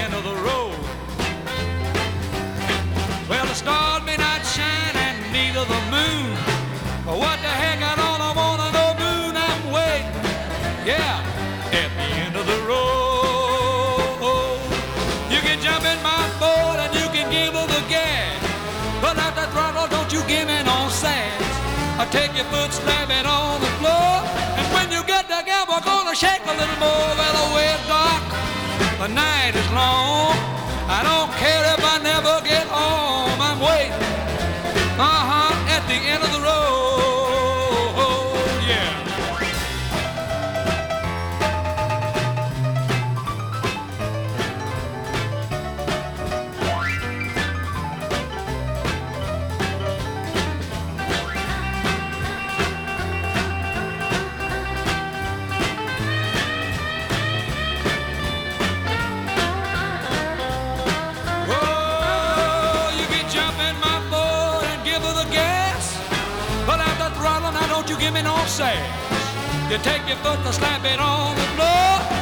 end of the road. Well, the stars may not shine and neither the moon, but what the heck, I don't wanna know, moon, I'm waiting, yeah, at the end of the road. You can jump in my boat and you can give her the gas, but at the throttle, don't you give me no sass. I take your foot, slam it on the floor, and when you get the gap, we're gonna shake a little more. Well, the way it's dark, the night is long, I don't care if I never get home, I'm waiting, at the end of the road, yeah. Now don't you give me no sass. You take your foot to slap it on the floor,